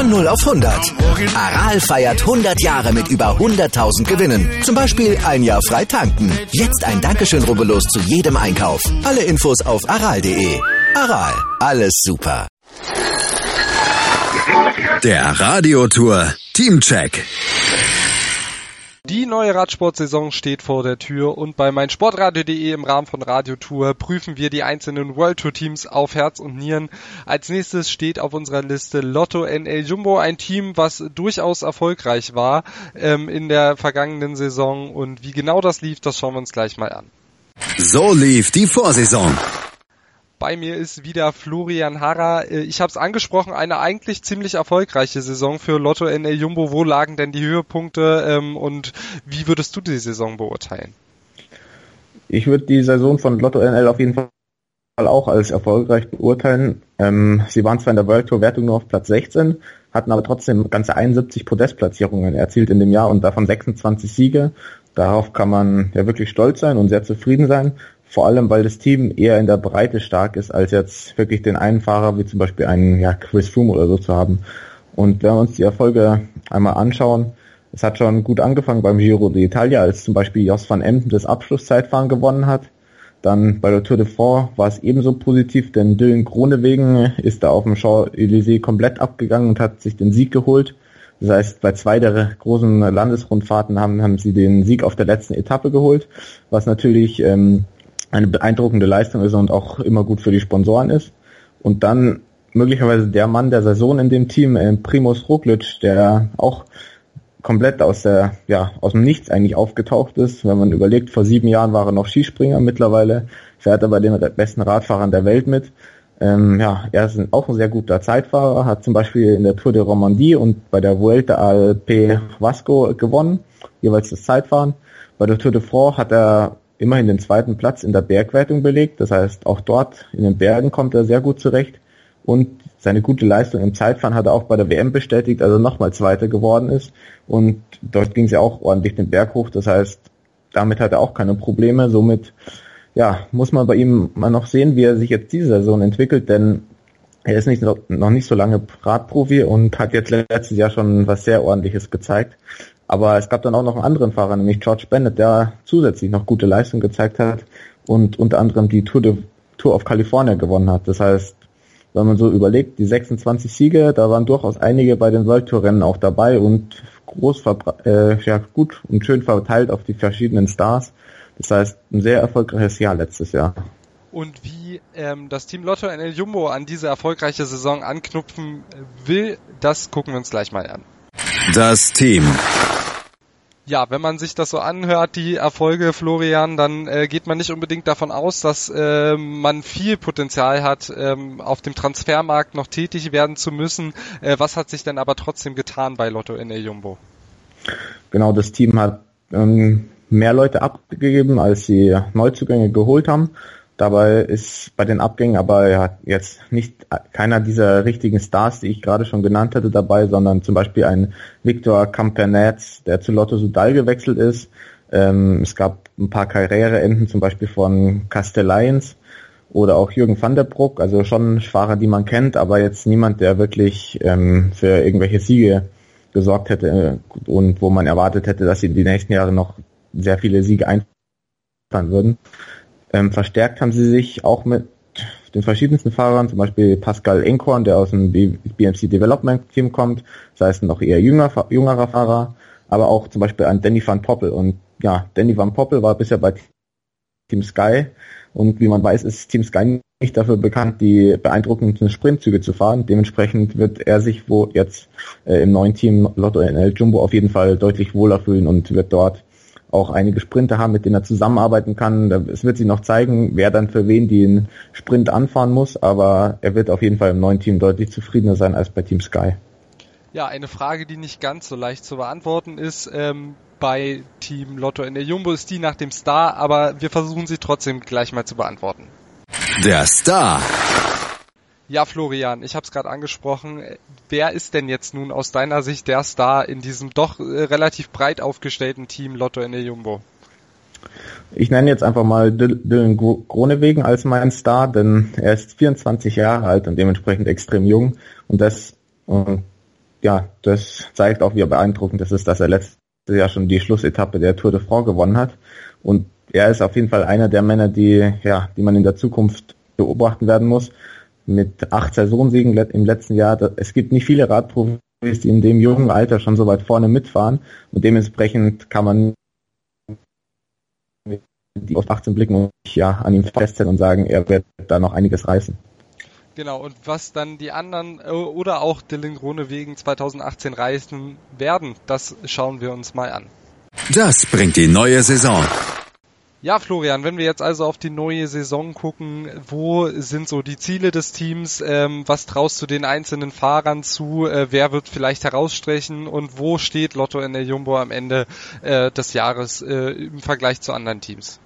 Von 0 auf 100. Aral feiert 100 Jahre mit über 100.000 Gewinnen. Zum Beispiel ein Jahr frei tanken. Jetzt ein Dankeschön, rubbellos zu jedem Einkauf. Alle Infos auf aral.de. Aral, alles super. Der Radiotour Teamcheck. Die neue Radsportsaison steht vor der Tür und bei meinsportradio.de im Rahmen von Radiotour prüfen wir die einzelnen World Tour Teams auf Herz und Nieren. Als nächstes steht auf unserer Liste Lotto NL Jumbo, ein Team, was durchaus erfolgreich war in der vergangenen Saison, und wie genau das lief, das schauen wir uns gleich mal an. So lief die Vorsaison. Bei mir ist wieder Florian Harrer. Ich habe es angesprochen, eine eigentlich ziemlich erfolgreiche Saison für Lotto NL Jumbo. Wo lagen denn die Höhepunkte und wie würdest du die Saison beurteilen? Ich würde die Saison von Lotto NL auf jeden Fall auch als erfolgreich beurteilen. Sie waren zwar in der World Tour Wertung nur auf Platz 16, hatten aber trotzdem ganze 71 Podestplatzierungen erzielt in dem Jahr und davon 26 Siege. Darauf kann man ja wirklich stolz sein und sehr zufrieden sein. Vor allem, weil das Team eher in der Breite stark ist, als jetzt wirklich den einen Fahrer, wie zum Beispiel einen Chris Froome oder so zu haben. Und wenn wir uns die Erfolge einmal anschauen, es hat schon gut angefangen beim Giro d'Italia, als zum Beispiel Jos van Emden das Abschlusszeitfahren gewonnen hat. Dann bei der Tour de France war es ebenso positiv, denn Dylan Groenewegen ist da auf dem Champs-Élysées komplett abgegangen und hat sich den Sieg geholt. Das heißt, bei 2 der großen Landesrundfahrten haben sie den Sieg auf der letzten Etappe geholt, was natürlich eine beeindruckende Leistung ist und auch immer gut für die Sponsoren ist. Und dann möglicherweise der Mann der Saison in dem Team, Primož Roglič, der auch komplett aus dem Nichts eigentlich aufgetaucht ist. Wenn man überlegt, vor 7 Jahren war er noch Skispringer, mittlerweile fährt er bei den besten Radfahrern der Welt mit. Er ist auch ein sehr guter Zeitfahrer, hat zum Beispiel in der Tour de Romandie und bei der Vuelta al País Vasco gewonnen, jeweils das Zeitfahren. Bei der Tour de France hat er immerhin den 2. Platz in der Bergwertung belegt. Das heißt, auch dort in den Bergen kommt er sehr gut zurecht. Und seine gute Leistung im Zeitfahren hat er auch bei der WM bestätigt, also nochmal Zweiter geworden ist. Und dort ging es ja auch ordentlich den Berg hoch. Das heißt, damit hat er auch keine Probleme. Somit muss man bei ihm mal noch sehen, wie er sich jetzt diese Saison entwickelt. Denn er ist noch nicht so lange Radprofi und hat jetzt letztes Jahr schon was sehr Ordentliches gezeigt. Aber es gab dann auch noch einen anderen Fahrer, nämlich George Bennett, der zusätzlich noch gute Leistung gezeigt hat und unter anderem die Tour of California gewonnen hat. Das heißt, wenn man so überlegt, die 26 Siege, da waren durchaus einige bei den World Tour Rennen auch dabei und gut und schön verteilt auf die verschiedenen Stars. Das heißt, ein sehr erfolgreiches Jahr letztes Jahr. Und wie das Team Lotto NL Jumbo an diese erfolgreiche Saison anknüpfen will, das gucken wir uns gleich mal an. Das Team. Ja, wenn man sich das so anhört, die Erfolge, Florian, dann geht man nicht unbedingt davon aus, dass man viel Potenzial hat, auf dem Transfermarkt noch tätig werden zu müssen. Was hat sich denn aber trotzdem getan bei Lotto NL Jumbo? Genau, das Team hat mehr Leute abgegeben, als sie Neuzugänge geholt haben. Dabei ist bei den Abgängen aber jetzt nicht keiner dieser richtigen Stars, die ich gerade schon genannt hatte, dabei, sondern zum Beispiel ein Victor Campernetz, der zu Lotto Soudal gewechselt ist. Es gab ein paar Karriereenden, zum Beispiel von Castellains oder auch Jürgen van der Broek, also schon Fahrer, die man kennt, aber jetzt niemand, der wirklich für irgendwelche Siege gesorgt hätte und wo man erwartet hätte, dass sie die nächsten Jahre noch sehr viele Siege einfahren würden. Verstärkt haben sie sich auch mit den verschiedensten Fahrern, zum Beispiel Pascal Enkorn, der aus dem BMC Development Team kommt, das heißt noch eher jüngerer Fahrer, aber auch zum Beispiel ein Danny van Poppel. Und ja, Danny van Poppel war bisher bei Team Sky und wie man weiß, ist Team Sky nicht dafür bekannt, die beeindruckenden Sprintzüge zu fahren. Dementsprechend wird er sich jetzt im neuen Team Lotto NL Jumbo auf jeden Fall deutlich wohler fühlen und wird dort auch einige Sprinter haben, mit denen er zusammenarbeiten kann. Es wird sich noch zeigen, wer dann für wen den Sprint anfahren muss, aber er wird auf jeden Fall im neuen Team deutlich zufriedener sein als bei Team Sky. Ja, eine Frage, die nicht ganz so leicht zu beantworten ist, bei Team Lotto NL Jumbo ist die nach dem Star, aber wir versuchen sie trotzdem gleich mal zu beantworten. Der Star. Ja, Florian, ich habe es gerade angesprochen. Wer ist denn jetzt nun aus deiner Sicht der Star in diesem doch relativ breit aufgestellten Team Lotto NL Jumbo? Ich nenne jetzt einfach mal Dylan Groenewegen als meinen Star, denn er ist 24 Jahre alt und dementsprechend extrem jung. Und ja, das zeigt auch, wie beeindruckend es ist, dass er letztes Jahr schon die Schlussetappe der Tour de France gewonnen hat. Und er ist auf jeden Fall einer der Männer, die man in der Zukunft beobachten werden muss. Mit 8 Saisonsiegen im letzten Jahr. Es gibt nicht viele Radprofis, die in dem jungen Alter schon so weit vorne mitfahren. Und dementsprechend kann man die auf 18 blicken und an ihm festhalten und sagen, er wird da noch einiges reißen. Genau, und was dann die anderen oder auch Dylan Groenewegen 2018 reißen werden, das schauen wir uns mal an. Das bringt die neue Saison. Ja, Florian, wenn wir jetzt also auf die neue Saison gucken, wo sind so die Ziele des Teams? Was traust du den einzelnen Fahrern zu? Wer wird vielleicht herausstechen? Und wo steht Lotto NL Jumbo am Ende des Jahres im Vergleich zu anderen Teams?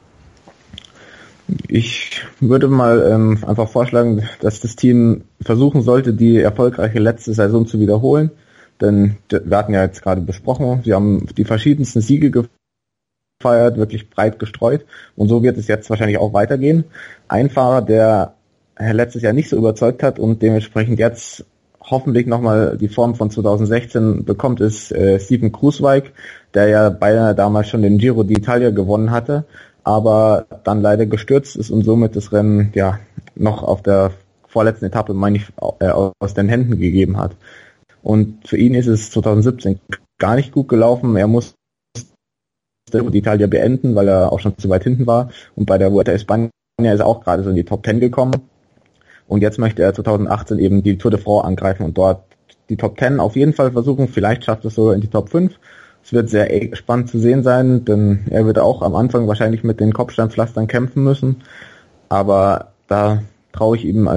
Ich würde mal einfach vorschlagen, dass das Team versuchen sollte, die erfolgreiche letzte Saison zu wiederholen. Denn wir hatten ja jetzt gerade besprochen, sie haben die verschiedensten Siege gefeiert, wirklich breit gestreut. Und so wird es jetzt wahrscheinlich auch weitergehen. Ein Fahrer, der letztes Jahr nicht so überzeugt hat und dementsprechend jetzt hoffentlich nochmal die Form von 2016 bekommt, ist Steven Kruijswijk, der ja beinahe damals schon den Giro d'Italia gewonnen hatte, aber dann leider gestürzt ist und somit das Rennen noch auf der vorletzten Etappe, aus den Händen gegeben hat. Und für ihn ist es 2017 gar nicht gut gelaufen. Er musste die Italia beenden, weil er auch schon zu weit hinten war. Und bei der Vuelta a España ist er auch gerade so in die Top 10 gekommen. Und jetzt möchte er 2018 eben die Tour de France angreifen und dort die Top 10 auf jeden Fall versuchen. Vielleicht schafft er es sogar in die Top 5. Es wird sehr spannend zu sehen sein, denn er wird auch am Anfang wahrscheinlich mit den Kopfsteinpflastern kämpfen müssen. Aber da traue ich ihm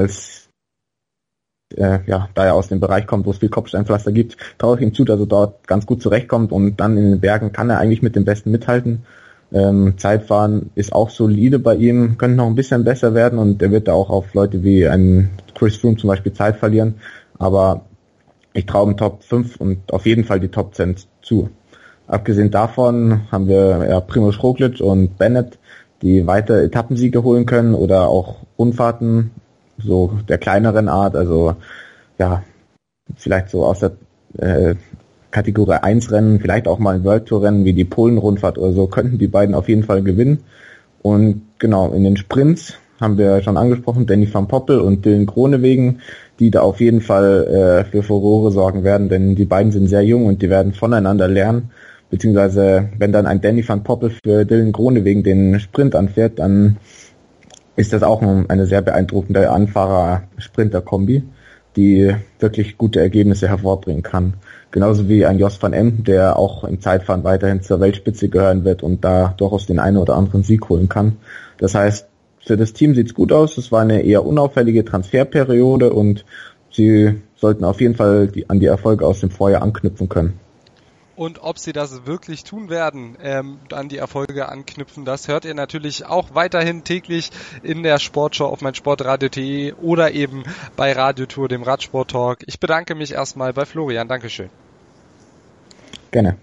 da er aus dem Bereich kommt, wo es viel Kopfsteinpflaster gibt, traue ich ihm zu, dass er dort ganz gut zurechtkommt und dann in den Bergen kann er eigentlich mit dem Besten mithalten. Zeitfahren ist auch solide bei ihm, könnte noch ein bisschen besser werden und er wird da auch auf Leute wie einen Chris Froome zum Beispiel Zeit verlieren, aber ich traue ihm Top 5 und auf jeden Fall die Top 10 zu. Abgesehen davon haben wir Primož Roglič und Bennett, die weiter Etappensiege holen können oder auch Rundfahrten so der kleineren Art, also vielleicht so aus der Kategorie 1 Rennen, vielleicht auch mal ein World Tour Rennen wie die Polen-Rundfahrt oder so, könnten die beiden auf jeden Fall gewinnen. Und genau, in den Sprints haben wir schon angesprochen, Danny van Poppel und Dylan Groenewegen, die da auf jeden Fall für Furore sorgen werden, denn die beiden sind sehr jung und die werden voneinander lernen, beziehungsweise wenn dann ein Danny van Poppel für Dylan Groenewegen den Sprint anfährt, dann ist das auch eine sehr beeindruckende Anfahrer-Sprinter-Kombi, die wirklich gute Ergebnisse hervorbringen kann. Genauso wie ein Jos van Emden, der auch im Zeitfahren weiterhin zur Weltspitze gehören wird und da durchaus den einen oder anderen Sieg holen kann. Das heißt, für das Team sieht's gut aus. Es war eine eher unauffällige Transferperiode und sie sollten auf jeden Fall an die Erfolge aus dem Vorjahr anknüpfen können. Und ob sie das wirklich tun werden, an die Erfolge anknüpfen, das hört ihr natürlich auch weiterhin täglich in der Sportschau auf meinsportradio.de oder eben bei Radiotour, dem Radsport-Talk. Ich bedanke mich erstmal bei Florian. Dankeschön. Gerne.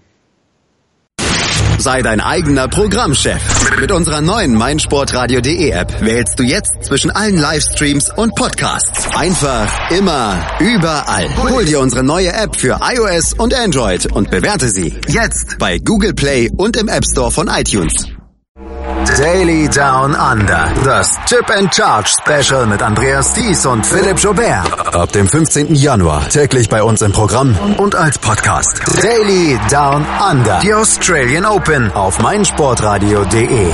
Sei dein eigener Programmchef. Mit unserer neuen meinsportradio.de App wählst du jetzt zwischen allen Livestreams und Podcasts. Einfach, immer, überall. Hol dir unsere neue App für iOS und Android und bewerte sie jetzt bei Google Play und im App Store von iTunes. Daily Down Under. Das Chip and Charge Special mit Andreas Thies und Philipp Joubert. Ab dem 15. Januar täglich bei uns im Programm und als Podcast. Daily Down Under. Die Australian Open auf meinsportradio.de.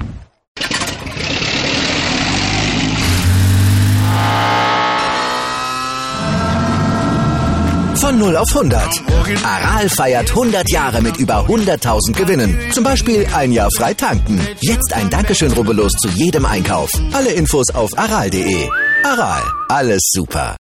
Von 0 auf 100. Aral feiert 100 Jahre mit über 100.000 Gewinnen. Zum Beispiel ein Jahr frei tanken. Jetzt ein Dankeschön, rubbellos zu jedem Einkauf. Alle Infos auf aral.de. Aral, alles super.